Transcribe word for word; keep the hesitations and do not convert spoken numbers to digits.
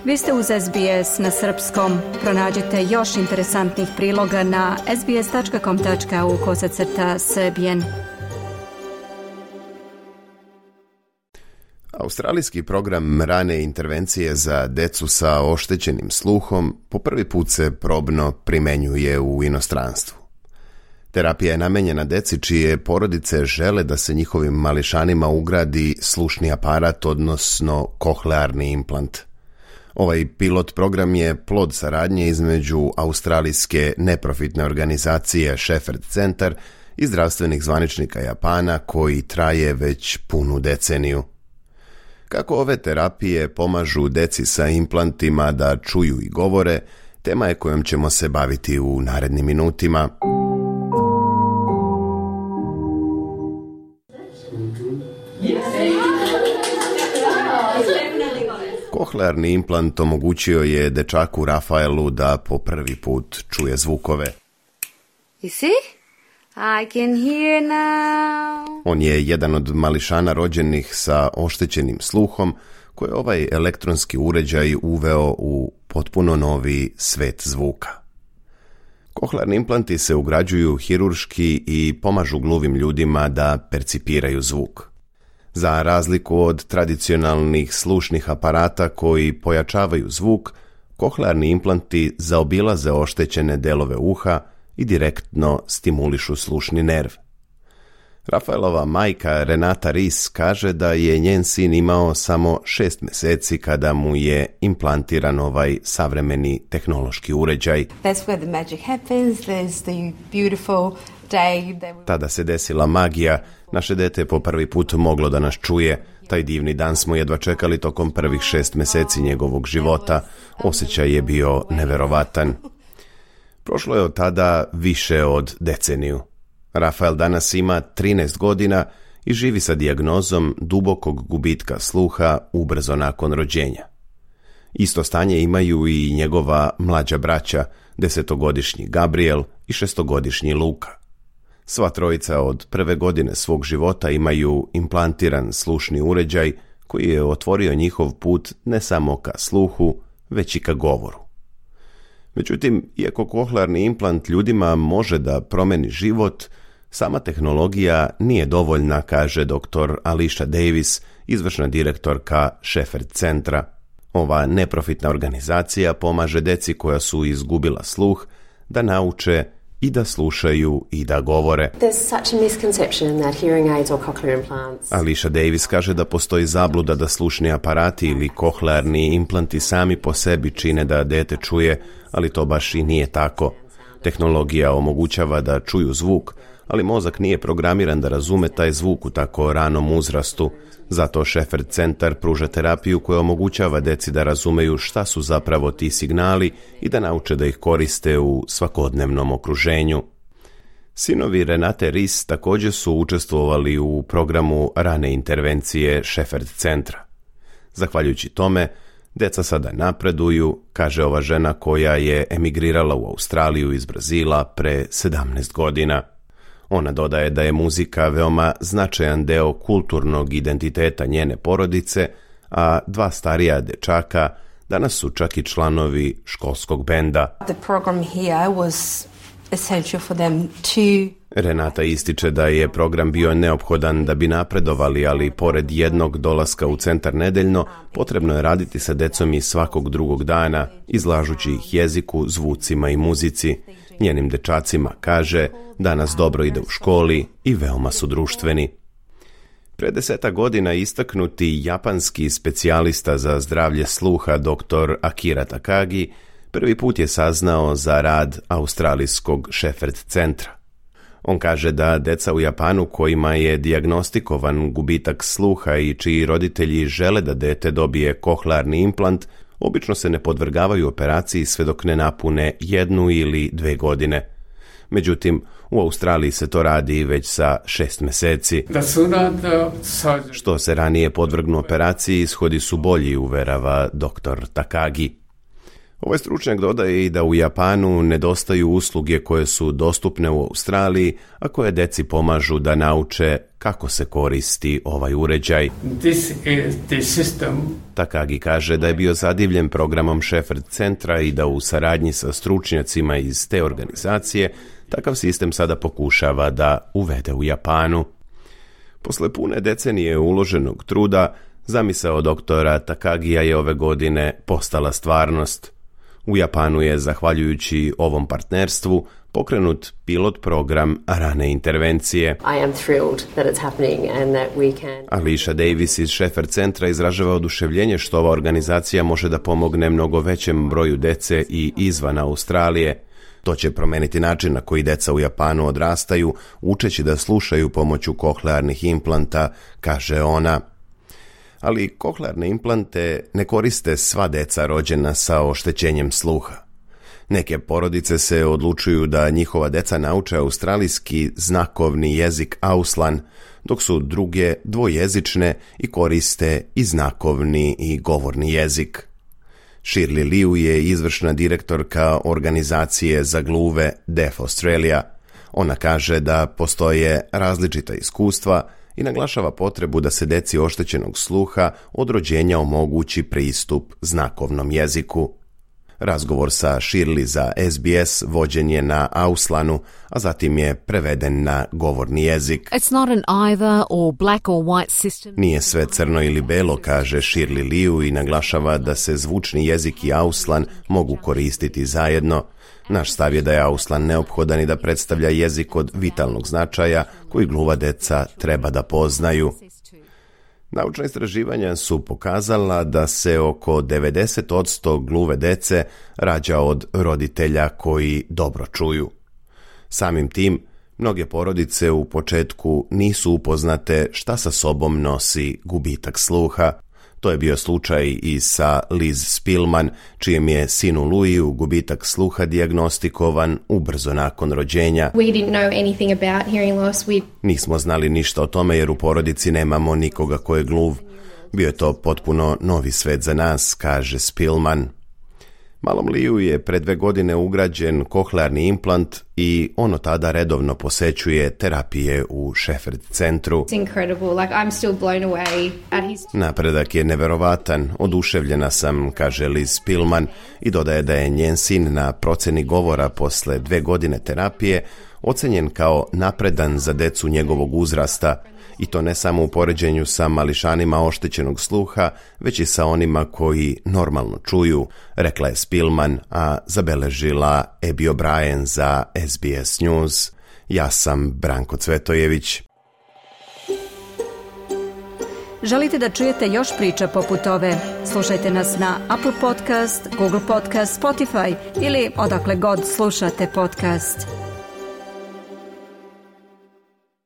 Vi ste uz S B S na srpskom. Pronađite još interesantnih priloga na sbs.com.au kosacrta srbijen. Australijski program rane intervencije za decu sa oštećenim sluhom po prvi put se probno primenjuje u inostranstvu. Terapija je namenjena deci čije porodice žele da se njihovim mališanima ugradi slušni aparat, odnosno kohlearni implant. Ovaj pilot program je plod saradnje između australijske neprofitne organizacije Shepherd Centar i zdravstvenih zvaničnika Japana koji traje već punu deceniju. Kako ove terapije pomažu deci sa implantima da čuju i govore, tema je kojom ćemo se baviti u narednim minutima. Kohlearni implant omogućio je dečaku Rafaelu da po prvi put čuje zvukove. You see? I can hear now. On je jedan od mališana rođenih sa oštećenim sluhom koji je ovaj elektronski uređaj uveo u potpuno novi svet zvuka. Kohlearni implanti se ugrađuju hirurški i pomažu gluvim ljudima da percipiraju zvuk. Za razliku od tradicionalnih slušnih aparata koji pojačavaju zvuk, kohlearni implanti zaobilaze oštećene delove uha i direktno stimulišu slušni nerv. Rafaelova majka Renata Ris kaže da je njen sin imao samo šest meseci kada mu je implantiran ovaj savremeni tehnološki uređaj. That's where the magic happens. There's the beautiful day. Tada se desila magija. Naše dete je po prvi put moglo da nas čuje. Taj divni dan smo jedva čekali tokom prvih šest meseci njegovog života. Osjećaj je bio neverovatan. Prošlo je od tada više od deceniju. Rafael danas ima trinaest godina i živi sa dijagnozom dubokog gubitka sluha ubrzo nakon rođenja. Isto stanje imaju i njegova mlađa braća, desetogodišnji Gabriel i šestogodišnji Luka. Sva trojica od prve godine svog života imaju implantiran slušni uređaj koji je otvorio njihov put ne samo ka sluhu, već i ka govoru. Međutim, iako kohlearni implant ljudima može da promeni život, sama tehnologija nije dovoljna, kaže doktor Alicia Davis, izvršna direktorka Shepherd Centra. Ova neprofitna organizacija pomaže deci koja su izgubila sluh da nauče i da slušaju i da govore. Alicia Davis kaže da postoji zabluda da slušni aparati ili kohlearni implanti sami po sebi čine da dete čuje, ali to baš i nije tako. Tehnologija omogućava da čuju zvuk, ali mozak nije programiran da razume taj zvuk u tako ranom uzrastu. Zato Shepherd Centar pruža terapiju koja omogućava deci da razumeju šta su zapravo ti signali i da nauče da ih koriste u svakodnevnom okruženju. Sinovi Renate Ris također su učestvovali u programu rane intervencije Shepherd Centra. Zahvaljujući tome, deca sada napreduju, kaže ova žena koja je emigrirala u Australiju iz Brazila pre sedamnaest godina. Ona dodaje da je muzika veoma značajan deo kulturnog identiteta njene porodice, a dva starija dečaka danas su čak i članovi školskog benda. The program here was essential for them to... Renata ističe da je program bio neophodan da bi napredovali, ali pored jednog dolaska u centar nedeljno, potrebno je raditi sa decom i svakog drugog dana, izlažući ih jeziku, zvucima i muzici. Njenim dečacima kaže, danas dobro ide u školi i veoma su društveni. Pre deseta godina istaknuti japanski specijalista za zdravlje sluha doktor Akira Takagi prvi put je saznao za rad australijskog Shepherd Centra. On kaže da deca u Japanu kojima je dijagnostikovan gubitak sluha i čiji roditelji žele da dete dobije kohlearni implant, obično se ne podvrgavaju operaciji sve dok ne napune jednu ili dve godine. Međutim, u Australiji se to radi već sa šest meseci. Što se ranije podvrgnu operaciji, ishodi su bolji, uverava doktor Takagi. Ovaj stručnjak dodaje i da u Japanu nedostaju usluge koje su dostupne u Australiji, a koje deci pomažu da nauče kako se koristi ovaj uređaj. This is the system. Takagi kaže da je bio zadivljen programom Shepherd centra i da u saradnji sa stručnjacima iz te organizacije takav sistem sada pokušava da uvede u Japanu. Posle pune decenije uloženog truda, zamisao doktora Takagija je ove godine postala stvarnost. U Japanu je, zahvaljujući ovom partnerstvu, pokrenut pilot program rane intervencije. I am thrilled that it's happening and that we can... Alicia Davis iz Shepherd centra izražava oduševljenje što ova organizacija može da pomogne mnogo većem broju dece i izvan Australije. To će promeniti način na koji deca u Japanu odrastaju, učeći da slušaju pomoću kohlearnih implanta, kaže ona. Ali kohlearne implante ne koriste sva deca rođena sa oštećenjem sluha. Neke porodice se odlučuju da njihova deca nauče australijski znakovni jezik Auslan, dok su druge dvojezične i koriste i znakovni i govorni jezik. Shirley Liu je izvršna direktorka organizacije za gluve Deaf Australia. Ona kaže da postoje različita iskustva i naglašava potrebu da se deci oštećenog sluha od rođenja omogući pristup znakovnom jeziku. Razgovor sa Shirley za S B S vođen je na Auslanu, a zatim je preveden na govorni jezik. It's not an either or black or white system. Nije sve crno ili belo, kaže Shirley Liu i naglašava da se zvučni jezik i Auslan mogu koristiti zajedno. Naš stav je da je Auslan neophodan i da predstavlja jezik od vitalnog značaja koji gluva deca treba da poznaju. Naučna istraživanja su pokazala da se oko devedeset posto gluve dece rađa od roditelja koji dobro čuju. Samim tim, mnoge porodice u početku nisu upoznate šta sa sobom nosi gubitak sluha. To je bio slučaj i sa Liz Spillman, čijem je sinu Louisu gubitak sluha dijagnostikovan ubrzo nakon rođenja. We didn't know anything about hearing loss. We... Nismo znali ništa o tome jer u porodici nemamo nikoga ko je gluv. Bio je to potpuno novi svet za nas, kaže Spillman. Malom Liu je pre dve godine ugrađen kohlearni implant i ono tada redovno posećuje terapije u Shepherd centru. It's incredible. Like, I'm still blown away at his... Napredak je neverovatan, oduševljena sam, kaže Liz Spillman i dodaje da je njen sin na proceni govora posle dve godine terapije ocenjen kao napredan za decu njegovog uzrasta, i to ne samo u poređenju sa mališanima oštećenog sluha, već i sa onima koji normalno čuju, rekla je Spillman, a zabeležila Abby O'Brien za S B S News. Ja sam Branko Cvetojević. Želite da čujete još priča poput ove? Slušajte nas na Apple Podcast, Google Podcast, Spotify ili odakle god slušate podcast.